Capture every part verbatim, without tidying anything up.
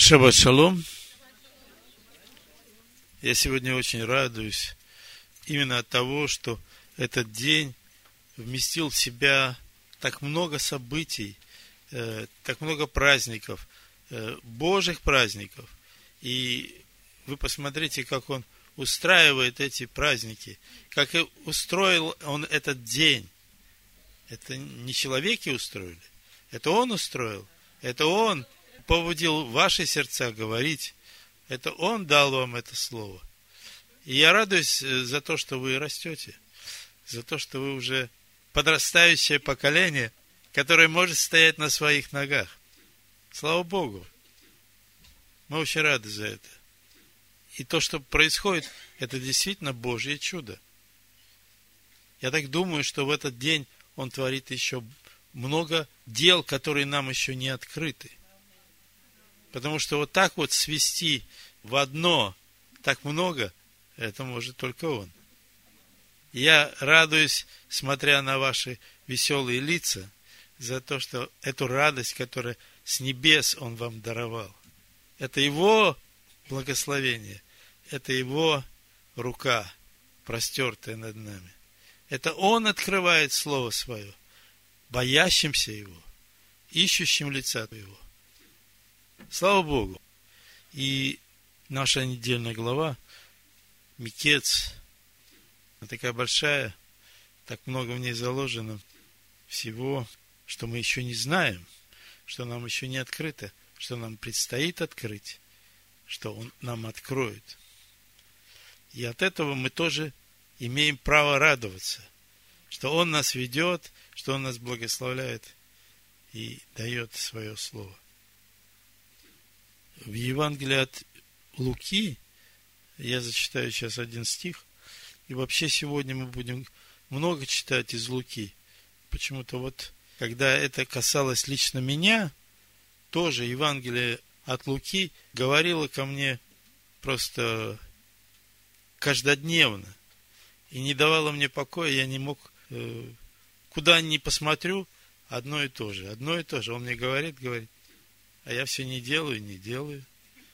Шаббат шалом. Я сегодня очень радуюсь именно от того, что этот день вместил в себя так много событий, э, так много праздников, э, Божьих праздников. И вы посмотрите, как он устраивает эти праздники, как и устроил он этот день. Это не человеки устроили, это он устроил, это он побудил ваши сердца говорить. Это Он дал вам это слово. И я радуюсь за то, что вы растете, за то, что вы уже подрастающее поколение, которое может стоять на своих ногах. Слава Богу. Мы очень рады за это. И то, что происходит, это действительно Божье чудо. Я так думаю, что в этот день Он творит еще много дел, которые нам еще не открыты. Потому что вот так вот свести в одно так много, это может только Он. Я радуюсь, смотря на ваши веселые лица, за то, что эту радость, которую с небес Он вам даровал, это Его благословение, это Его рука, простертая над нами. Это Он открывает Слово Свое, боящимся Его, ищущим лица Его. Слава Богу! И наша недельная глава, Микец, такая большая, так много в ней заложено всего, что мы еще не знаем, что нам еще не открыто, что нам предстоит открыть, что Он нам откроет. И от этого мы тоже имеем право радоваться, что Он нас ведет, что Он нас благословляет и дает свое слово. В Евангелии от Луки, я зачитаю сейчас один стих, и вообще сегодня мы будем много читать из Луки. Почему-то вот, когда это касалось лично меня, тоже Евангелие от Луки говорило ко мне просто каждодневно и не давало мне покоя, я не мог, э, куда ни посмотрю, одно и то же, одно и то же. Он мне говорит, говорит, а я все не делаю, не делаю.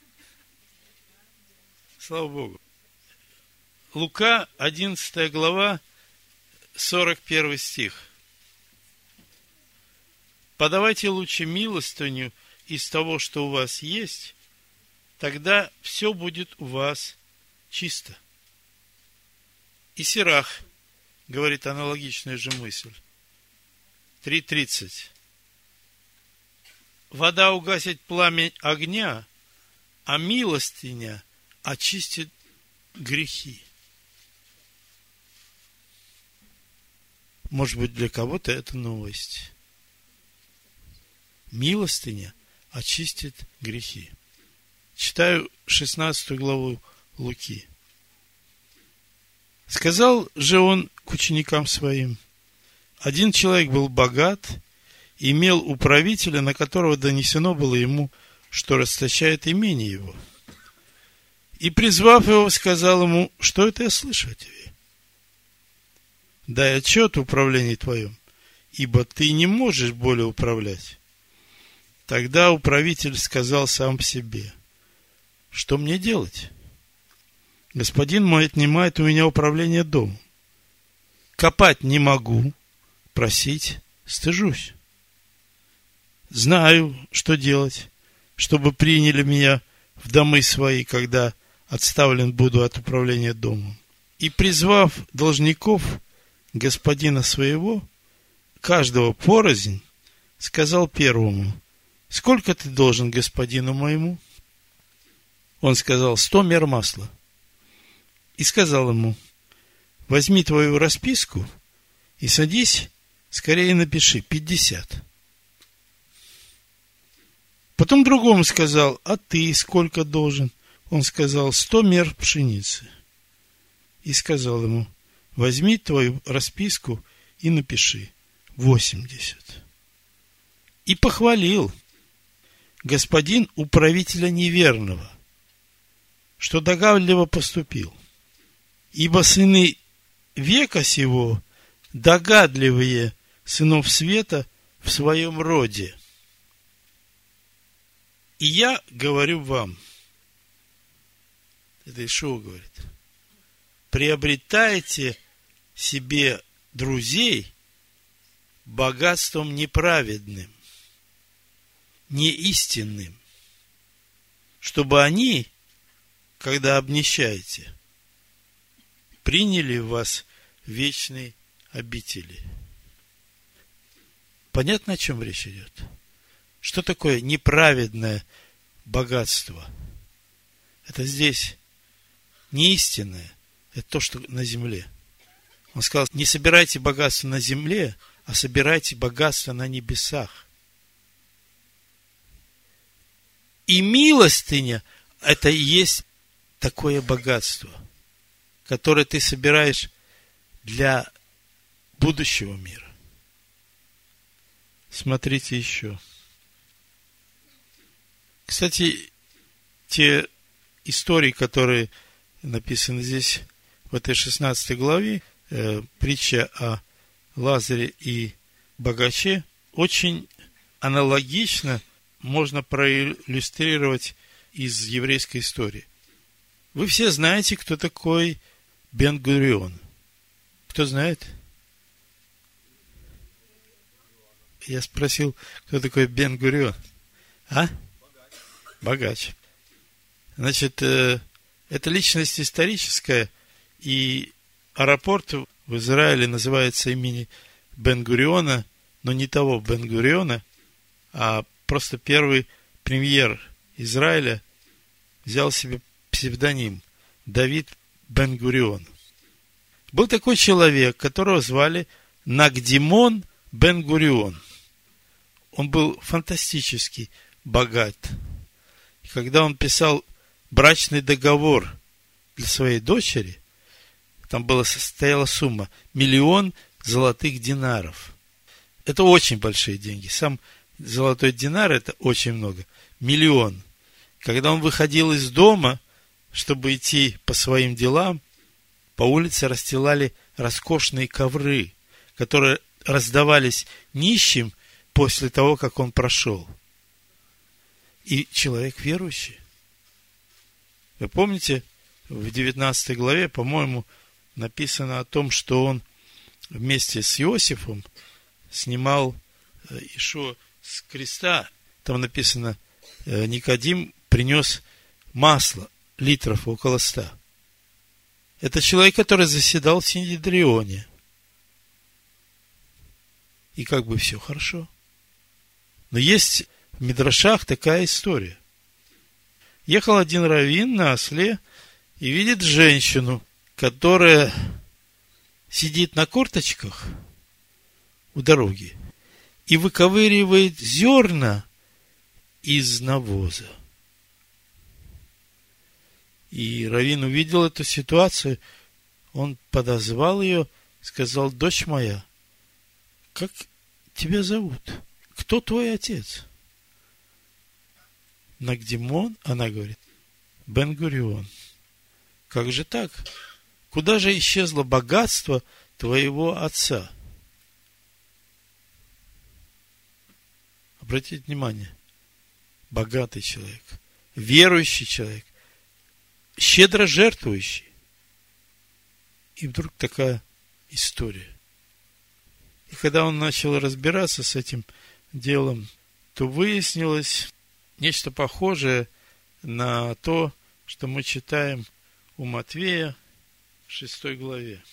Слава Богу. Лука, одиннадцатая глава, сорок первый стих. Подавайте лучше милостыню из того, что у вас есть, тогда все будет у вас чисто. И Сирах говорит аналогичную же мысль. три тридцать. Вода угасит пламя огня, а милостыня очистит грехи. Может быть, для кого-то это новость. Милостыня очистит грехи. Читаю шестнадцатую главу Луки. Сказал же он к ученикам своим: один человек был богат, имел управителя, на которого донесено было ему, что расточает имение его. И, призвав его, сказал ему: что это я слышу о тебе? Дай отчет в управлении твоем, ибо ты не можешь более управлять. Тогда управитель сказал сам себе: что мне делать? Господин мой отнимает у меня управление домом. Копать не могу, просить стыжусь. Знаю, что делать, чтобы приняли меня в домы свои, когда отставлен буду от управления домом. И, призвав должников господина своего, каждого порознь, сказал первому: сколько ты должен господину моему? Он сказал: сто мер масла. И сказал ему: возьми твою расписку и садись, скорее напиши пятьдесят. Потом другому сказал: а ты сколько должен? Он сказал: сто мер пшеницы. И сказал ему: возьми твою расписку и напиши восемьдесят. И похвалил господин управителя неверного, что догадливо поступил. Ибо сыны века сего догадливые сынов света в своем роде. И я говорю вам, это Иешуа говорит, приобретайте себе друзей богатством неправедным, неистинным, чтобы они, когда обнищаете, приняли в вас вечные обители. Понятно, о чем речь идет? Что такое неправедное богатство? Это здесь не истинное, это то, что на земле. Он сказал, не собирайте богатство на земле, а собирайте богатство на небесах. И милостыня – это и есть такое богатство, которое ты собираешь для будущего мира. Смотрите еще. Кстати, те истории, которые написаны здесь, в этой шестнадцатой главе, э, притча о Лазаре и богаче, очень аналогично можно проиллюстрировать из еврейской истории. Вы все знаете, кто такой Бен-Гурион. Кто знает? Я спросил, кто такой Бен-Гурион. А? Богач. Значит, э, это личность историческая, и аэропорт в Израиле называется имени Бен-Гуриона, но не того Бен-Гуриона, а просто первый премьер Израиля взял себе псевдоним Давид Бен-Гурион. Был такой человек, которого звали Нагдимон Бен-Гурион. Он был фантастически богат. И когда он писал брачный договор для своей дочери, там была, состояла сумма миллион золотых динаров. Это очень большие деньги. Сам золотой динар – это очень много. Миллион. Когда он выходил из дома, чтобы идти по своим делам, по улице расстилали роскошные ковры, которые раздавались нищим после того, как он прошел. И человек верующий. Вы помните, в девятнадцатой главе, по-моему, написано о том, что он вместе с Иосифом снимал Иешуа с креста. Там написано, Никодим принес масло, литров около ста. Это человек, который заседал в Синедрионе. И как бы все хорошо. Но есть в Мидрашах такая история. Ехал один раввин на осле и видит женщину, которая сидит на корточках у дороги и выковыривает зерна из навоза. И раввин увидел эту ситуацию, он подозвал ее, сказал: дочь моя, как тебя зовут? Кто твой отец? Нагдимон, она говорит, Бен-Гурион. Как же так? Куда же исчезло богатство твоего отца? Обратите внимание, богатый человек, верующий человек, щедро жертвующий. И вдруг такая история. И когда он начал разбираться с этим делом, то выяснилось нечто похожее на то, что мы читаем у Матвея в шестой главе.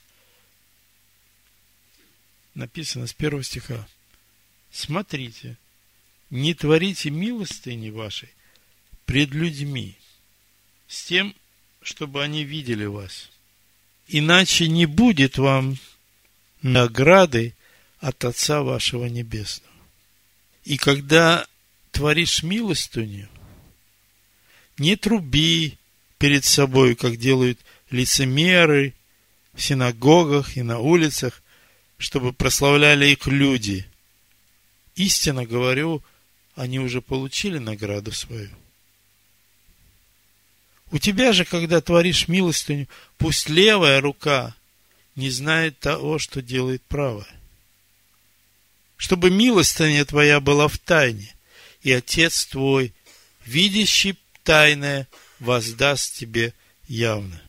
Написано с первого стиха: смотрите, не творите милостыни вашей пред людьми, с тем, чтобы они видели вас. Иначе не будет вам награды от Отца вашего Небесного. И когда творишь милостыню, не труби перед собой, как делают лицемеры в синагогах и на улицах, чтобы прославляли их люди. Истинно говорю, они уже получили награду свою. У тебя же, когда творишь милостыню, пусть левая рука не знает того, что делает правая. Чтобы милостыня твоя была в тайне, и Отец твой, видящий тайное воздаст тебе явно.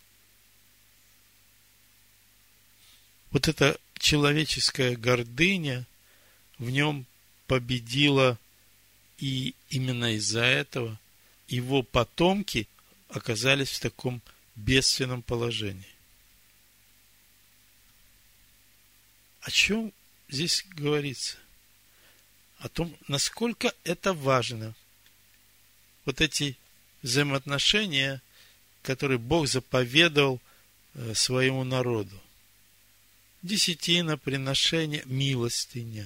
Вот эта человеческая гордыня в нем победила, и именно из-за этого его потомки оказались в таком бедственном положении. О чем здесь говорится? О том, насколько это важно. Вот эти взаимоотношения, которые Бог заповедовал своему народу. Десятина, приношение, милостыня.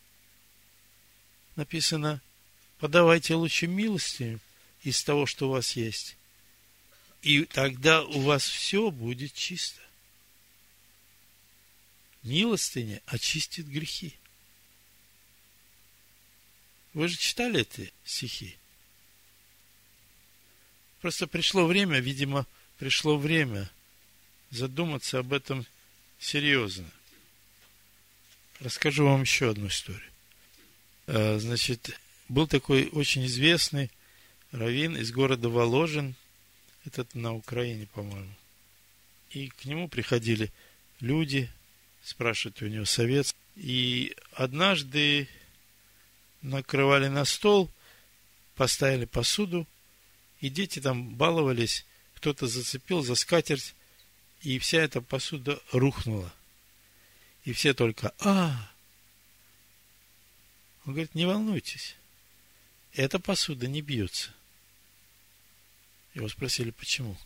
Написано, подавайте лучше милостыню из того, что у вас есть. И тогда у вас все будет чисто. Милостыня очистит грехи. Вы же читали эти стихи? Просто пришло время, видимо, пришло время задуматься об этом серьезно. Расскажу вам еще одну историю. Значит, был такой очень известный раввин из города Воложин, это на Украине, по-моему. И к нему приходили люди, спрашивают у него совет. И однажды накрывали на стол, поставили посуду, и дети там баловались, кто-то зацепил за скатерть, и вся эта посуда рухнула. И все только «А!». Он говорит, не волнуйтесь, эта посуда не бьется. Его спросили, почему?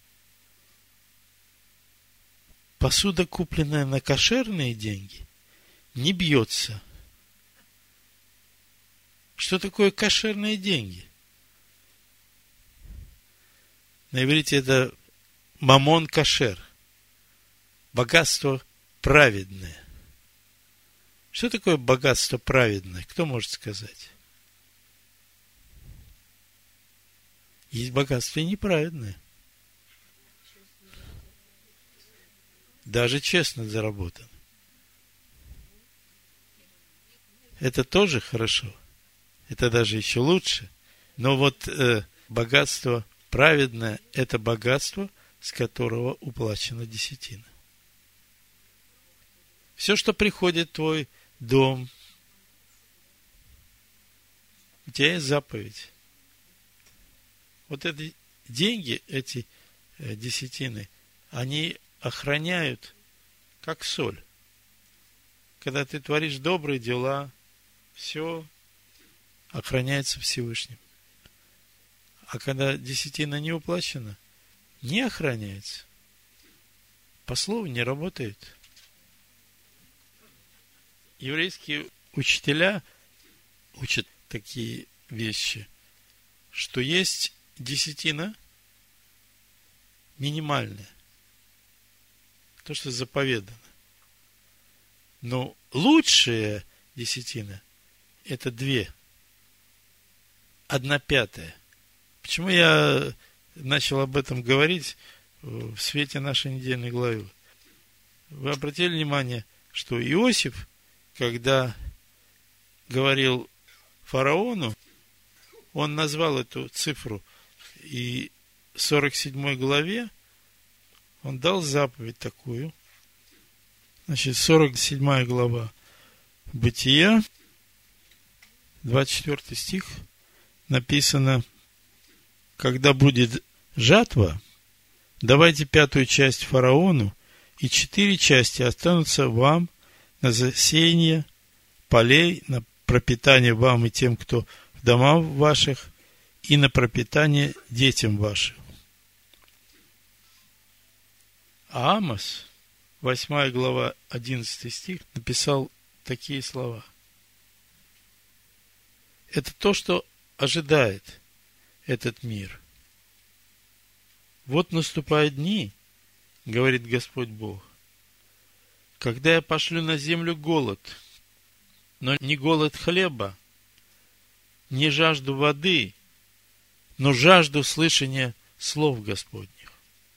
Посуда, купленная на кошерные деньги, не бьется. Что такое кошерные деньги? На иврите это мамон кашер. Богатство праведное. Что такое богатство праведное? Кто может сказать? Есть богатство и неправедное. Даже честно заработано. Это тоже хорошо. Это даже еще лучше. Но вот э, богатство праведное – это богатство, с которого уплачена десятина. Все, что приходит в твой дом, у тебя есть заповедь. Вот эти деньги, эти э, десятины, они охраняют, как соль. Когда ты творишь добрые дела, все охраняется Всевышним. А когда десятина не уплачена, не охраняется. По слову не работает. Еврейские учителя учат такие вещи, что есть десятина минимальная, то, что заповедано. Но лучшая десятина – это две. Одна пятая. Почему я начал об этом говорить в свете нашей недельной главы? Вы обратили внимание, что Иосиф, когда говорил фараону, он назвал эту цифру, и в сорок седьмой главе он дал заповедь такую. Значит, сорок седьмая глава Бытия, двадцать четвёртый стих, написано: когда будет жатва, давайте пятую часть фараону, и четыре части останутся вам на засеяние полей, на пропитание вам и тем, кто в домах ваших, и на пропитание детям вашим. А Амос, восьмая глава, одиннадцатый стих, написал такие слова. Это то, что ожидает этот мир. Вот наступают дни, говорит Господь Бог, когда я пошлю на землю голод, но не голод хлеба, не жажду воды, но жажду слышания слов Господних.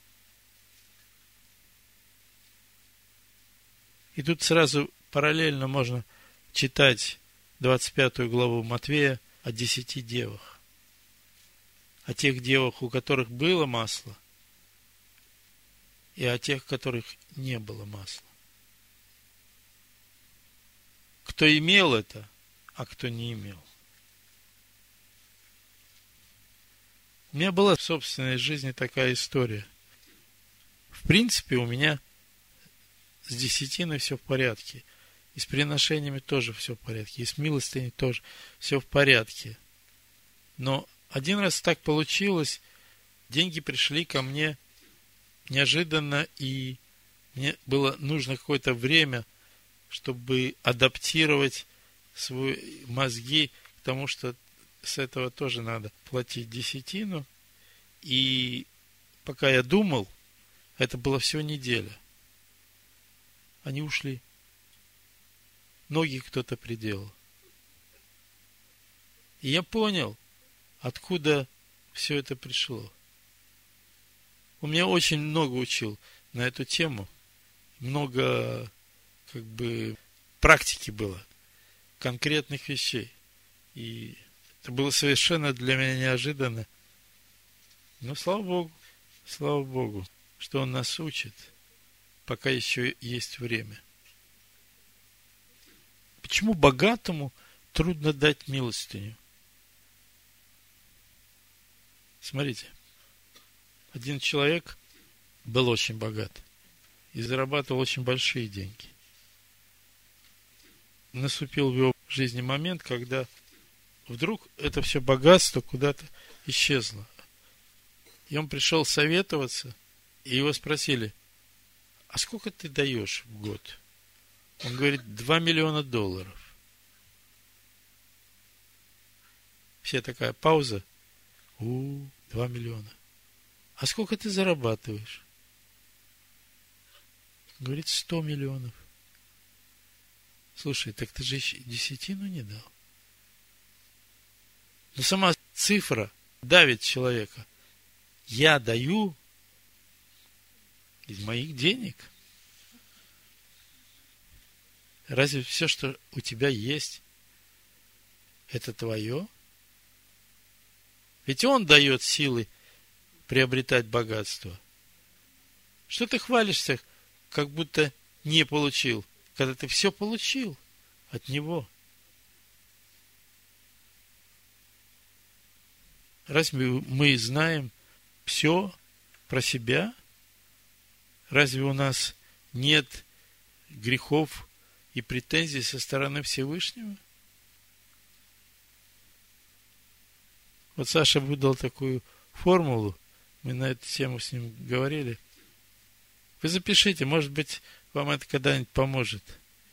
И тут сразу параллельно можно читать двадцать пятую главу Матфея о десяти девах. о тех девах, у которых было масло, и о тех, у которых не было масла. Кто имел это, а кто не имел. У меня была в собственной жизни такая история. В принципе, у меня с десятиной все в порядке. И с приношениями тоже все в порядке. И с милостыней тоже все в порядке. Но один раз так получилось, деньги пришли ко мне неожиданно, и мне было нужно какое-то время, чтобы адаптировать свои мозги к тому, что с этого тоже надо платить десятину. И пока я думал, это было всего неделя, они ушли. Ноги кто-то приделал. И я понял, откуда все это пришло. Он меня очень много учил на эту тему. Много, как бы, практики было, конкретных вещей. И это было совершенно для меня неожиданно. Но слава Богу, слава Богу, что Он нас учит, пока еще есть время. Почему богатому трудно дать милостыню? Смотрите, один человек был очень богат и зарабатывал очень большие деньги. Наступил в его жизни момент, когда вдруг это все богатство куда-то исчезло. И он пришел советоваться, и его спросили: а сколько ты даешь в год? Он говорит: два миллиона долларов. Все такая пауза. У, два миллиона. А сколько ты зарабатываешь? Говорит: сто миллионов. Слушай, так ты же еще десятину не дал. Но сама цифра давит человека. Я даю из моих денег. Разве все, что у тебя есть, это твое? Ведь Он дает силы приобретать богатство. Что ты хвалишься, как будто не получил, когда ты все получил от Него? Разве мы знаем все про себя? Разве у нас нет грехов и претензий со стороны Всевышнего? Вот Саша выдал такую формулу, мы на эту тему с ним говорили. Вы запишите, может быть, вам это когда-нибудь поможет.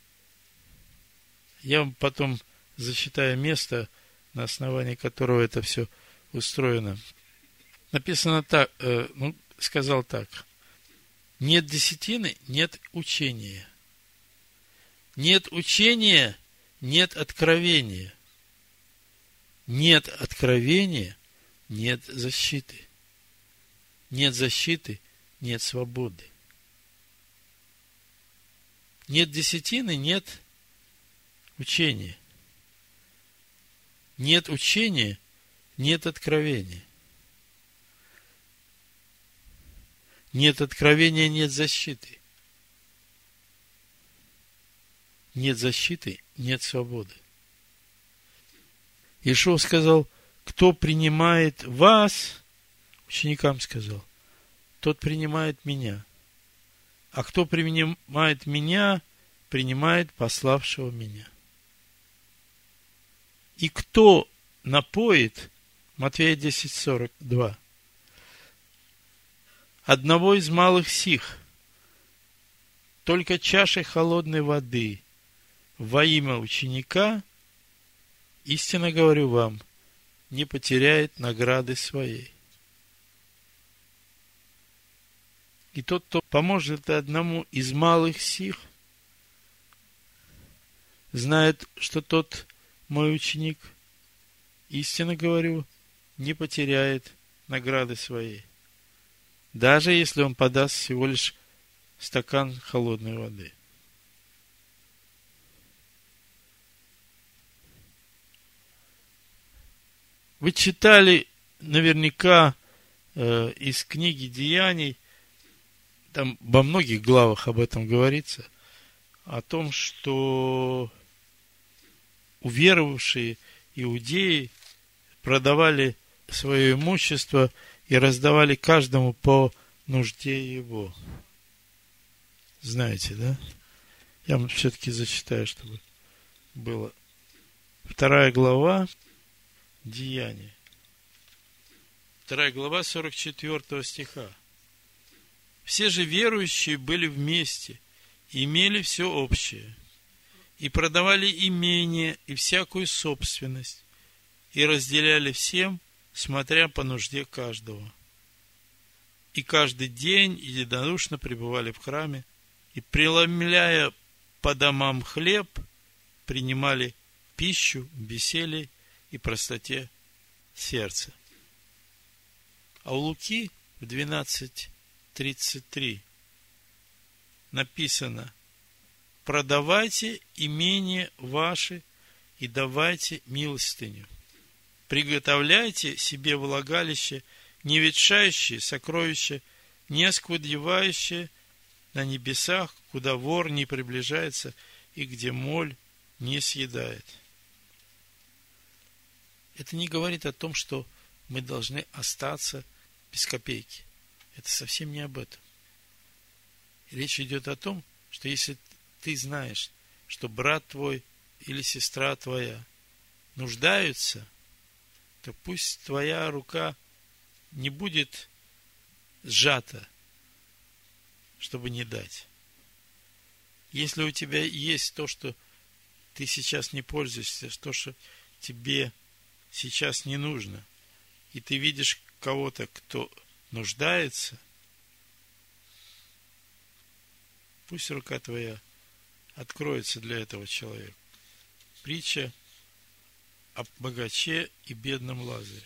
Я вам потом зачитаю место, на основании которого это все устроено. Написано так, э, ну, сказал так. Нет десятины, нет учения. Нет учения, нет откровения. Нет откровения, нет защиты. Нет защиты, нет свободы. Нет десятины, нет учения. Нет учения, нет откровения. Нет откровения, нет защиты. Нет защиты, нет свободы. Иешуа сказал: кто принимает вас, ученикам сказал, тот принимает меня. А кто принимает меня, принимает пославшего меня. И кто напоит, Матфея десять сорок два, одного из малых сих, только чашей холодной воды во имя ученика, истинно говорю вам, не потеряет награды своей. И тот, кто поможет одному из малых сих, знает, что тот мой ученик, истинно говорю, не потеряет награды своей, даже если он подаст всего лишь стакан холодной воды. Вы читали наверняка э, из книги Деяний, там во многих главах об этом говорится, о том, что уверовавшие иудеи продавали свое имущество и раздавали каждому по нужде его. Знаете, да? Я вам все-таки зачитаю, чтобы было. Вторая глава Деяний. Вторая глава сорок четвёртого стиха. Все же верующие были вместе, и имели все общее, и продавали имение и всякую собственность, и разделяли всем, смотря по нужде каждого. И каждый день единодушно пребывали в храме, и, преломляя по домам хлеб, принимали пищу в веселье и простоте сердца. А у Луки в двенадцать тридцать три написано: продавайте имение ваше и давайте милостыню. Приготовляйте себе влагалище, не ветшающее сокровище, не оскудевающее на небесах, куда вор не приближается и где моль не съедает. Это не говорит о том, что мы должны остаться без копейки. Это совсем не об этом. Речь идет о том, что если ты знаешь, что брат твой или сестра твоя нуждаются, то пусть твоя рука не будет сжата, чтобы не дать. Если у тебя есть то, что ты сейчас не пользуешься, то, что тебе сейчас не нужно, и ты видишь кого-то, кто нуждается, пусть рука твоя откроется для этого человека. Притча о богаче и бедном Лазаре.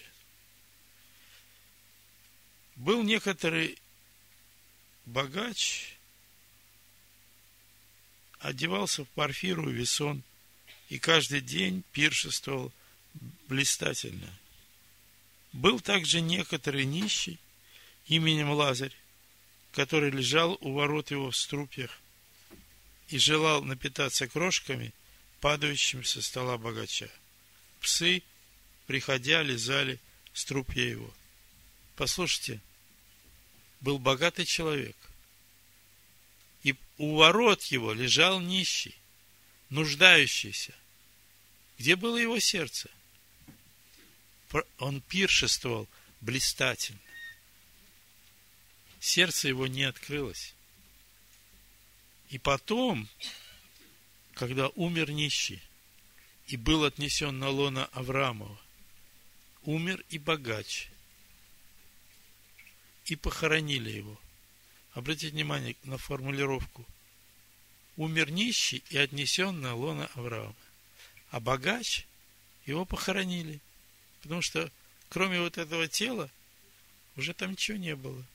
Был некоторый богач, одевался в парфиру и весон, и каждый день пиршествовал блистательно. Был также некоторый нищий именем Лазарь, который лежал у ворот его в струпьях и желал напитаться крошками, падающими со стола богача. Псы, приходя, лизали струпья его. Послушайте, был богатый человек, и у ворот его лежал нищий, нуждающийся. Где было его сердце? Он пиршествовал блистательно. Сердце его не открылось. И потом, когда умер нищий и был отнесен на лоно Авраамова, умер и богач, и похоронили его. Обратите внимание на формулировку. Умер нищий и отнесен на лоно Авраама. А богач, его похоронили. Потому что кроме вот этого тела уже там ничего не было.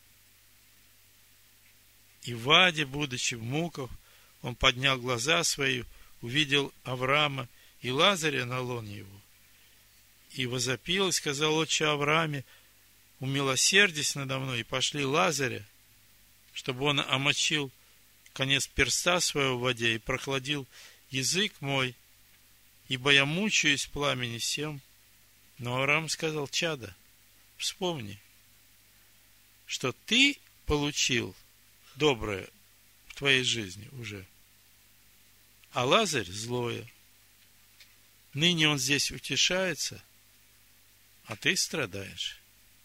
И в аде, будучи в муках, он поднял глаза свои, увидел Авраама и Лазаря на лоне его. И возопил, и сказал: отче Аврааме, умилосердись надо мной, и пошли Лазаря, чтобы он омочил конец перста своего в воде и прохладил язык мой, ибо я мучаюсь в пламени сем. Но Авраам сказал: чадо, вспомни, что ты получил доброе в твоей жизни уже, а Лазарь злое. Ныне он здесь утешается, а ты страдаешь.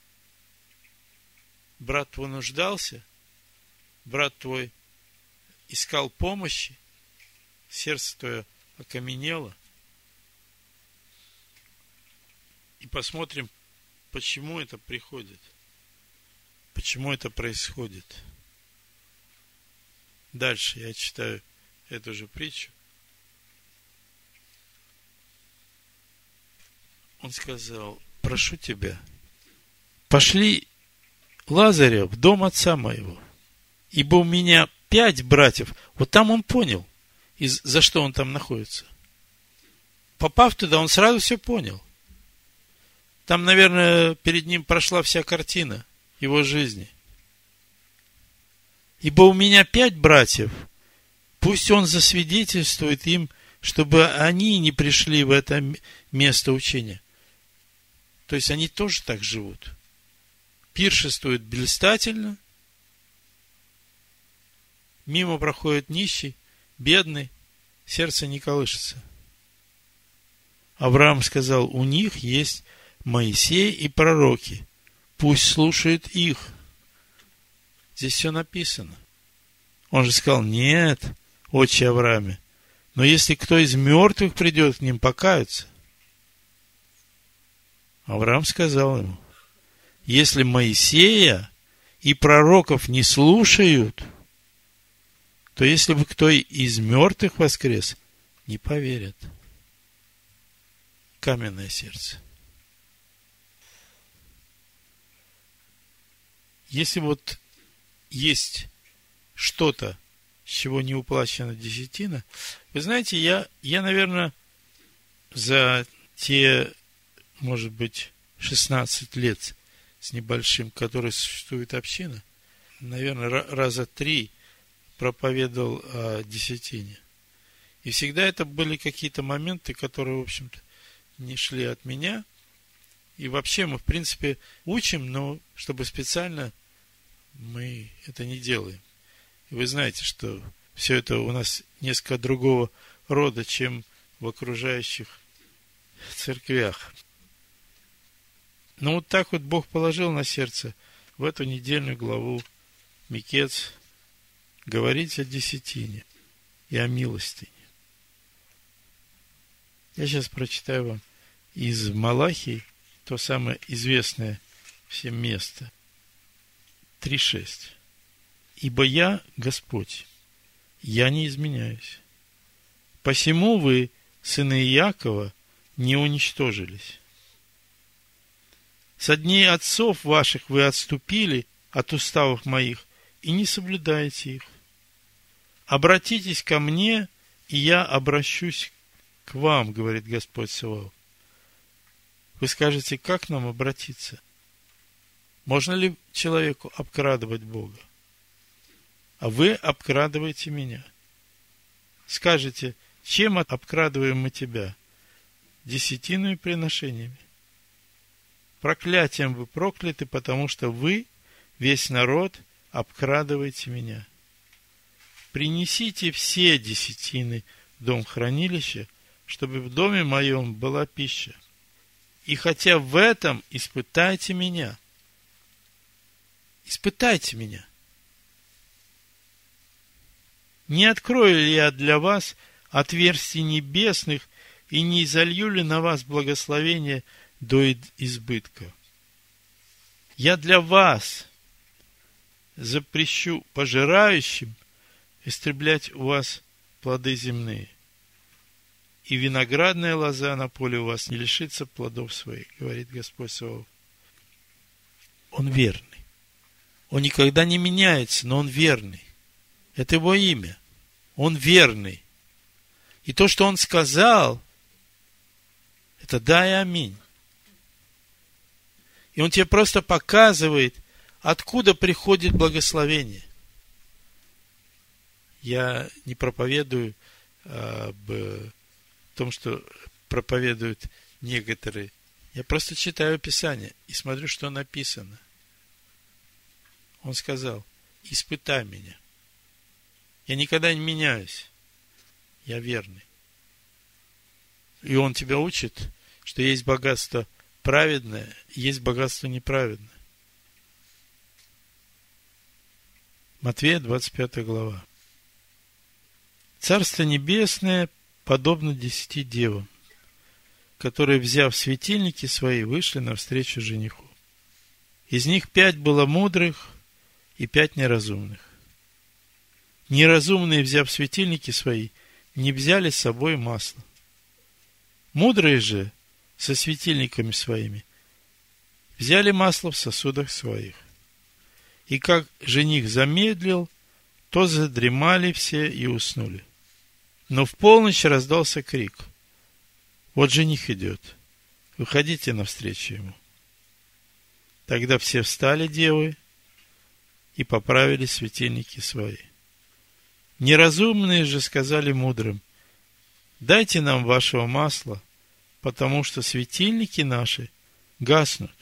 Брат твой нуждался, брат твой искал помощи, сердце твое окаменело. И посмотрим, почему это приходит, почему это происходит. Дальше я читаю эту же притчу. Он сказал: прошу тебя, пошли Лазаря в дом отца моего, ибо у меня пять братьев. Вот там он понял, за что он там находится. Попав туда, он сразу все понял. Там, наверное, перед ним прошла вся картина его жизни. Ибо у меня пять братьев, пусть он засвидетельствует им, чтобы они не пришли в это место учения. То есть они тоже так живут. Пиршествуют блистательно, мимо проходит нищий, бедный, сердце не колышется. Авраам сказал, у них есть Моисей и пророки, пусть слушают их. Здесь все написано. Он же сказал, нет, отче Аврааме, но если кто из мертвых придет к ним, покаются. Авраам сказал ему, если Моисея и пророков не слушают, то если бы кто из мертвых воскрес, не поверят. Каменное сердце. Если вот есть что-то, с чего не уплачена десятина, вы знаете, я, я, наверное, за те, может быть, шестнадцать лет с небольшим, которые существует община, наверное, раза три проповедовал о десятине. И всегда это были какие-то моменты, которые, в общем-то, не шли от меня. И вообще мы, в принципе, учим, но чтобы специально мы это не делаем. И вы знаете, что все это у нас несколько другого рода, чем в окружающих церквях. Но вот так вот Бог положил на сердце в эту недельную главу Микец говорить о десятине и о милостыне. Я сейчас прочитаю вам из Малахии то самое известное всем место. три шесть. Ибо я Господь, я не изменяюсь. Посему вы, сыны Иакова, не уничтожились. Со дней отцов ваших вы отступили от уставов моих и не соблюдаете их. Обратитесь ко мне, и я обращусь к вам, говорит Господь Саваоф. Вы скажете, как нам обратиться? Можно ли человеку обкрадывать Бога? А вы обкрадываете меня. Скажете, чем обкрадываем мы тебя? Десятинными приношениями. Проклятием вы прокляты, потому что вы, весь народ, обкрадываете меня. Принесите все десятины в дом хранилища, чтобы в доме моем была пища. И хотя в этом испытайте меня. Испытайте меня. Не открою ли я для вас отверстий небесных и не изолью ли на вас благословение до избытка? Я для вас запрещу пожирающим истреблять у вас плоды земные, и виноградная лоза на поле у вас не лишится плодов своих, говорит Господь Саваоф. Он верный. Он никогда не меняется, но он верный. Это его имя. Он верный. И то, что он сказал, это да и аминь. И он тебе просто показывает, откуда приходит благословение. Я не проповедую об том, что проповедуют некоторые. Я просто читаю Писание и смотрю, что написано. Он сказал, испытай меня. Я никогда не меняюсь. Я верный. И он тебя учит, что есть богатство праведное, есть богатство неправедное. Матфея, двадцать пятая глава. Царство небесное подобно десяти девам, которые, взяв светильники свои, вышли навстречу жениху. Из них пять было мудрых и пять неразумных. Неразумные, взяв светильники свои, не взяли с собой масло. Мудрые же со светильниками своими взяли масло в сосудах своих. И как жених замедлил, то задремали все и уснули. Но в полночь раздался крик: вот жених идет, выходите навстречу ему. Тогда все встали девы и поправили светильники свои. Неразумные же сказали мудрым: дайте нам вашего масла, потому что светильники наши гаснут.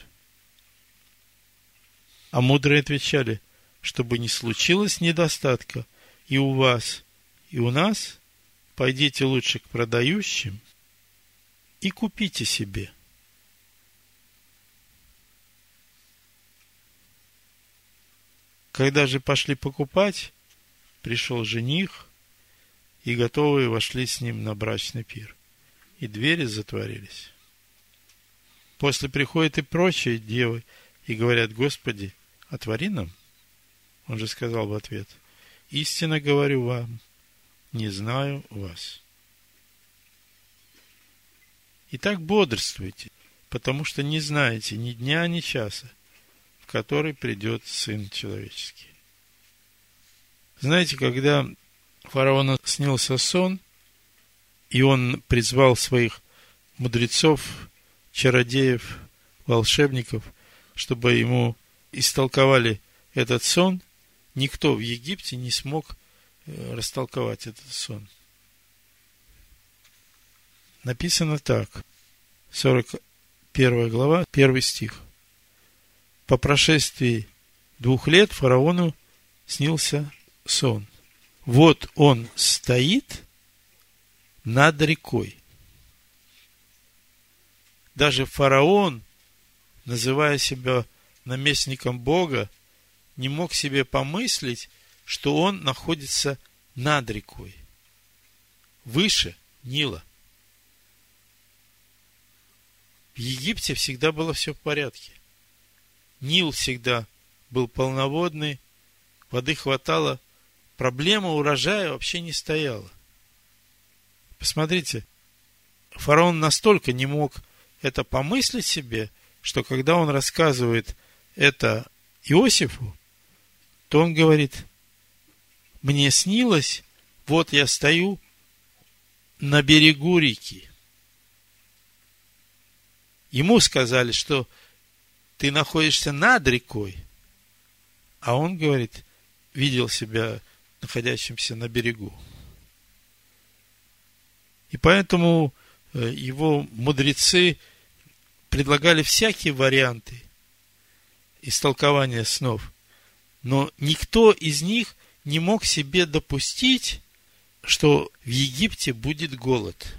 А мудрые отвечали: чтобы не случилось недостатка и у вас, и у нас, пойдите лучше к продающим и купите себе. Когда же пошли покупать, пришел жених, и готовые вошли с ним на брачный пир, и двери затворились. После приходят и прочие девы, и говорят: Господи, отвори нам. Он же сказал в ответ: истинно говорю вам, не знаю вас. Итак, бодрствуйте, потому что не знаете ни дня, ни часа, в который придет Сын Человеческий. Знаете, когда фараону снился сон, и он призвал своих мудрецов, чародеев, волшебников, чтобы ему истолковали этот сон, никто в Египте не смог растолковать этот сон. Написано так, сорок первая глава, первый стих. По прошествии двух лет фараону снился сон. Вот он стоит над рекой. Даже фараон, называя себя наместником Бога, не мог себе помыслить, что он находится над рекой, выше Нила. В Египте всегда было все в порядке. Нил всегда был полноводный, воды хватало, проблема урожая вообще не стояла. Посмотрите, фараон настолько не мог это помыслить себе, что когда он рассказывает это Иосифу, то он говорит: мне снилось, вот я стою на берегу реки. Ему сказали, что ты находишься над рекой, а он, говорит, видел себя находящимся на берегу. И поэтому его мудрецы предлагали всякие варианты истолкования снов, но никто из них не мог себе допустить, что в Египте будет голод.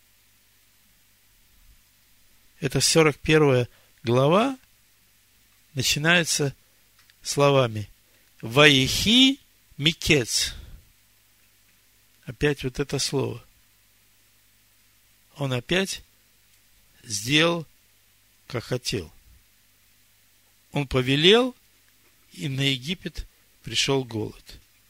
Это сорок первая глава начинается словами «Ваихи микец». Опять вот это слово. Он опять сделал, как хотел. Он повелел, и на Египет пришел голод.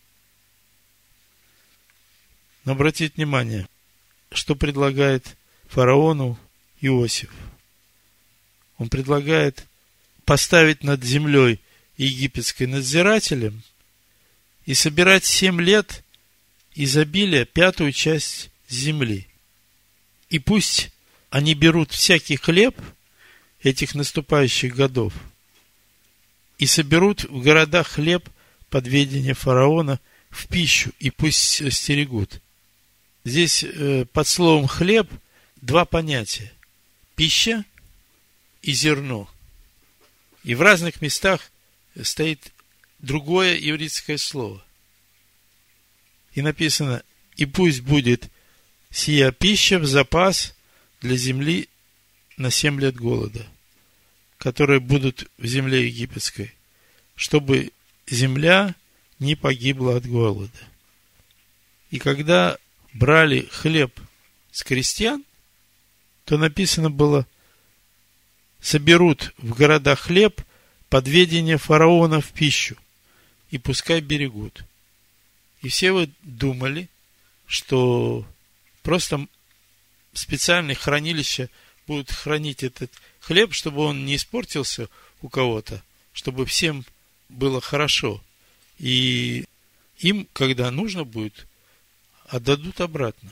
Но обратите внимание, что предлагает фараону Иосиф. Он предлагает поставить над землей египетской надзирателем и собирать семь лет изобилия, пятую часть земли. И пусть они берут всякий хлеб этих наступающих годов и соберут в городах хлеб под ведение фараона в пищу, и пусть стерегут. Здесь э, под словом хлеб два понятия: пища и зерно. И в разных местах стоит другое еврейское слово. И написано: и пусть будет сия пища в запас для земли на семь лет голода, которые будут в земле египетской, чтобы земля не погибла от голода. И когда брали хлеб с крестьян, то написано было: соберут в городах хлеб под ведение фараона в пищу, и пускай берегут. И все вы думали, что просто специальные хранилища будут хранить этот хлеб, чтобы он не испортился у кого-то, чтобы всем было хорошо. И им, когда нужно будет, отдадут обратно.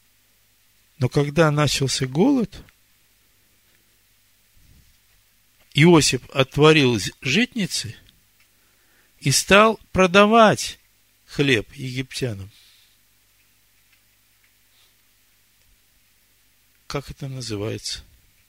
Но когда начался голод, Иосиф отворил житницы и стал продавать хлеб египтянам. Как это называется?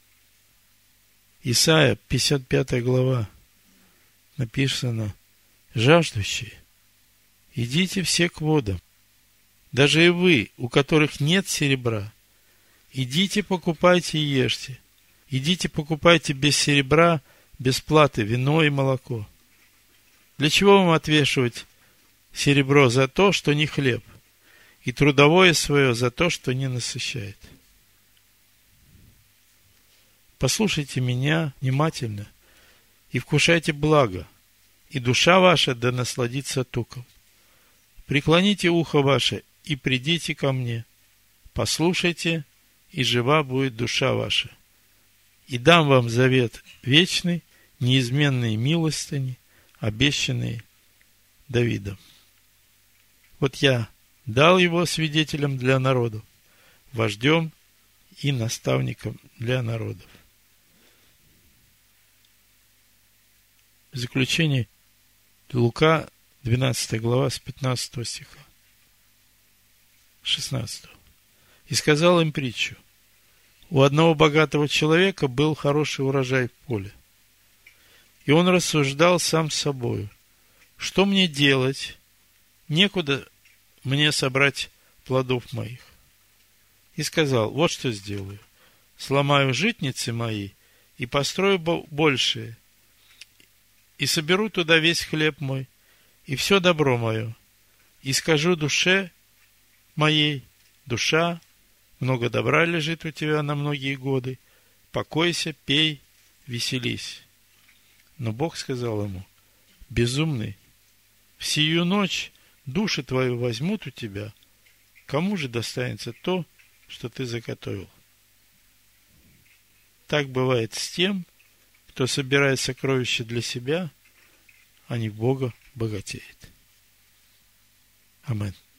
Исайя, пятьдесят пятая глава, написано: жаждущие, идите все к водам, даже и вы, у которых нет серебра, идите покупайте и ешьте, идите покупайте без серебра, без платы вино и молоко. Для чего вам отвешивать серебро за то, что не хлеб, и трудовое свое за то, что не насыщает? Послушайте меня внимательно и вкушайте благо, и душа ваша да насладится туком. Преклоните ухо ваше и придите ко мне, послушайте, и жива будет душа ваша. И дам вам завет вечный, неизменные милостыни, обещанные Давидом. Вот я дал его свидетелем для народов, вождем и наставником для народов. В заключение Лука, двенадцатая глава, с пятнадцатого стиха, шестнадцатого. И сказал им притчу: у одного богатого человека был хороший урожай в поле. И он рассуждал сам с собою: что мне делать? Некуда мне собрать плодов моих. И сказал: вот что сделаю. Сломаю житницы мои и построю большие, и соберу туда весь хлеб мой и все добро мое, и скажу душе моей: душа, много добра лежит у тебя на многие годы, покойся, пей, веселись. Но Бог сказал ему: безумный, в сию ночь душу твою возьмут у тебя, кому же достанется то, что ты заготовил? Так бывает с тем, кто собирает сокровища для себя, а не в Бога богатеет. Аминь.